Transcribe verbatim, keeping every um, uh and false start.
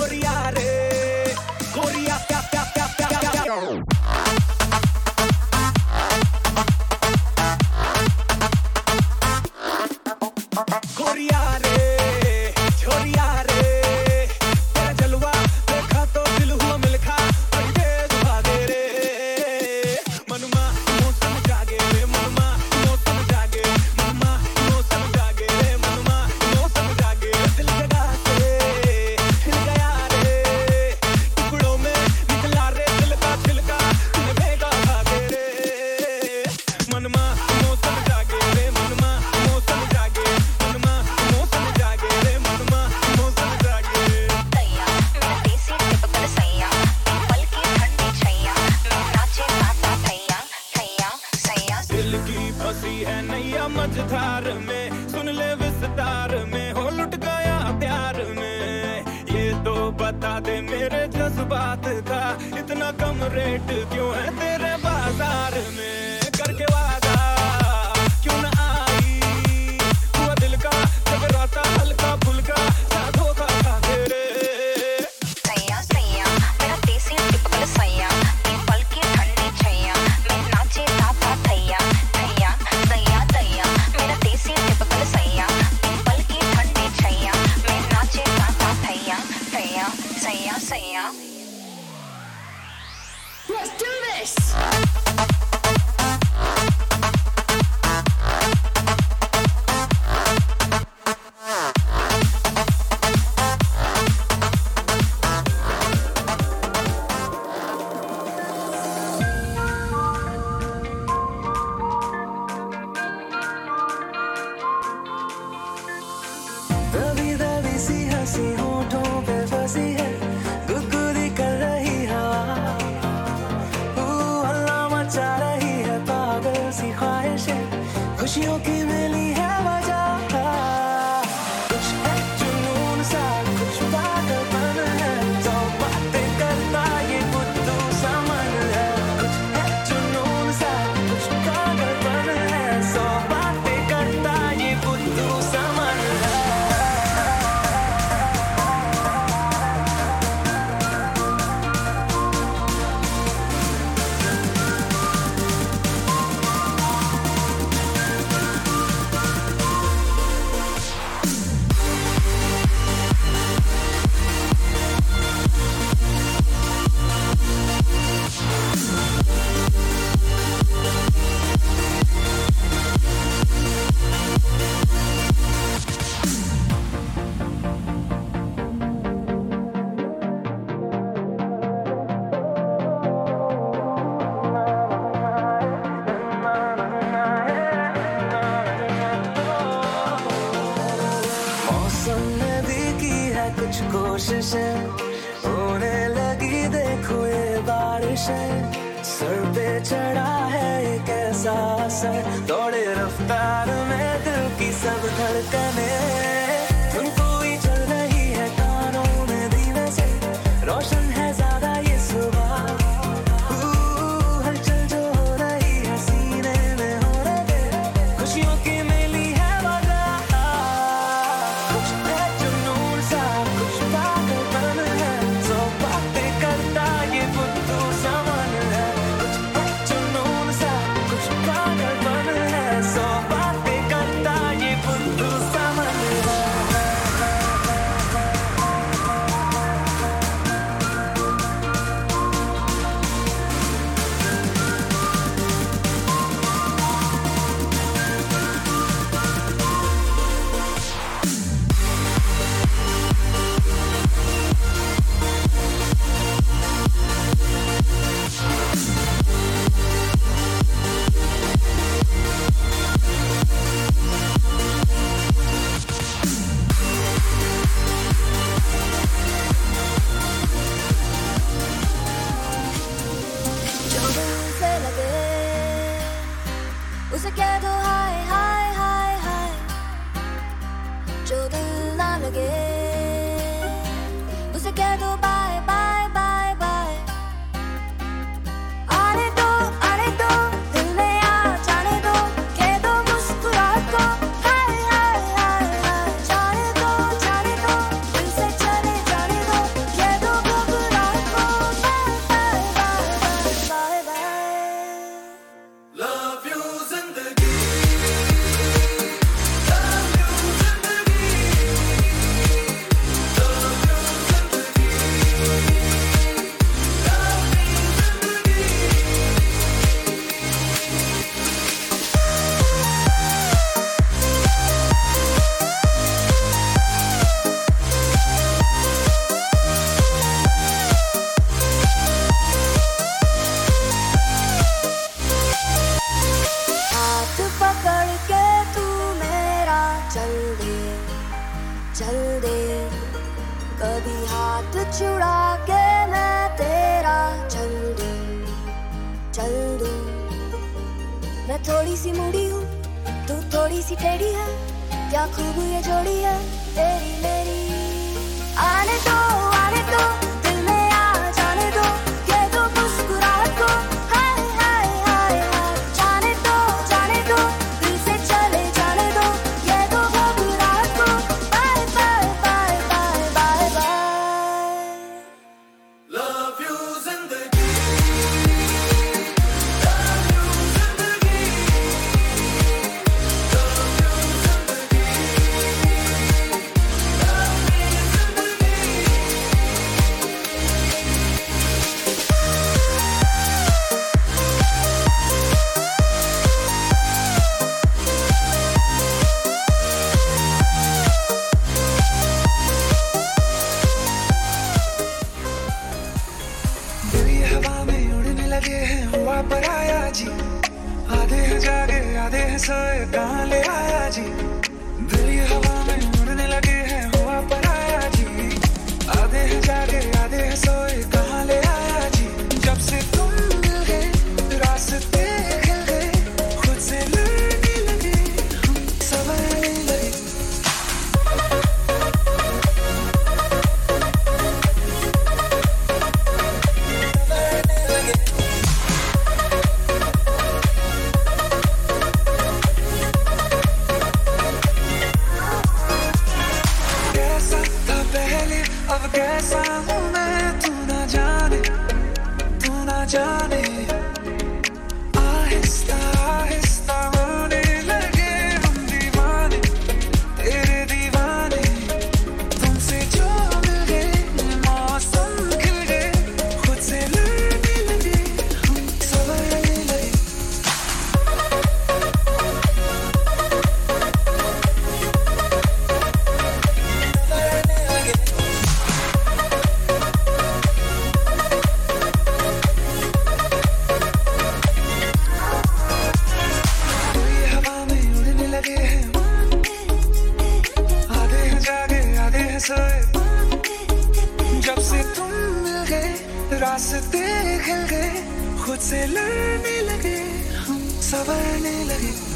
गोरिया रे गोरिया क्या क्या क्या क्या क्या गोरिया रे छोरिया रे तेरा जलवा देखा तो दिल हुआ मिलखा तेज भागे रे मनमा मौसम जागे रे मनमा मौसम जागे मनमा मौसम जागे रे मनमा मौसम जागे दिल जगा से हिल गया रे टुकड़ों में निकला रे दिल का छिलका तुझे भेगा भागे रे मनमा मौसम जागे रे मनमा मौसम जागे मनमा मौसम जागे रे मनमा मौसम जागे तैया मैं देसी टिपिकल सैया पल की ठंडी छैया मैं नाचे गाता थैया थैया सैया दिल की फंसी है नैया मझधार में सुन ले विस्तार में हो लुट गया प्यार में ये तो बता दे मेरे जज्बात का इतना कम रेट क्यों है तेरे बाजार में करके वादा क्यों न आई हुआ दिल का जगराता हल्का फुल्का साधो का खा तेरे सैया सैया मेरा देसी टिपिकल सैया पल की ठंडी छैया मैं नाचे गाता थैया थैया सैया सैया मेरा देसी टिपिकल सैया पल की ठंडी छैया मैं नाचे गाता थैया थैया सैया सैया Let's do this! दबी दबी सी हंसी होठों पे फंसी है गुदगुदी कर रही हवा ऊ हल्ला मचा रही है पागल सी ख्वाहिशें खुशियों की मिली है वजह कुछ है जुनून सा कुछ पागलपन है जो बातें करता ये बुद्धू सा मन है कुछ है जुनून सा कुछ पागलपन है सौ बातें करता ये बुद्धू सा मन है मौसम ने भी की है कुछ कोशिशें होने लगी देखो ये बारिशें सर पे चढ़ा है एक ऐसा असर दौड़े रफ्तार में दिल की सब धड़कने धुन कोई चल रही है कानों में धीमे से रोशन है ज्यादा ये सुबह ऊ, हलचल जो हो रही है सीने में हो रहे खुशियों की मिली है वजह कुछ है जुनून सा कुछ पागलपन है सौ बातें करता ये बुद्धू सा मन है कुछ है जुनून सा कुछ पागलपन है सौ बातें करता ये बुद्धू सा मन है जो दिल से लगे उसे कह दो हाय हाय हाय हाय जो दिल ना लगे उसे कह दो बाय बाय बाय बाय आने दो आने दो दिल में आ जाने दो कह दो मुस्कुराहट को हाय हाय हाय हाय जाने दो जाने दो दिल से चले जाने दो ये हाथ छुड़ा के मैं तेरा चल दूं, चल दूं। मैं थोड़ी सी मूडी हूँ, तू थोड़ी सी टेढ़ी है, क्या खूब ये जोड़ी है तेरी मेरी। आने दो आने दो दिल में आ जाने दो, ये दो मुस्कुराहट को हाय हाय हाय हाय। जाने दो जाने दो दिल से चले जाने दो, ये दो घबराहट को bye bye bye bye bye bye. Love you जिंदगी, love you जिंदगी, love you जिंदगी, love me दिल ये हवा में उड़ने लगे हैं, हुआ पर आया जी। आधे हैं जागे आधे हैं सोए, कहाँ ले आया जी। दिल ये हवा में उड़ने लगे हैं, हुआ पर आया जी। आधे हैं जागे आधे हैं सोए, कहाँ ले आया जी। जब से तुम मिल गए रास्ते खिल गए, खुद से लड़ने लगे हम संवरने लगे। कैसा था पहले अब कैसा हूँ मैं, तू ना जाने तू ना जाने। आहिस्ता आहिस्ता होने लगे हम दीवाने, तेरे दीवाने। तुमसे जो मिल गए मौसम खिल गए, खुद से लड़ने लगे हम संवरने लगे। दिल ये हवा में उड़ने लगे हैं, आधे हैं जागे आधे हैं सोए। जब से तुम मिल गए रास्ते खिल गए, खुद से लड़ने लगे हम संवरने लगे।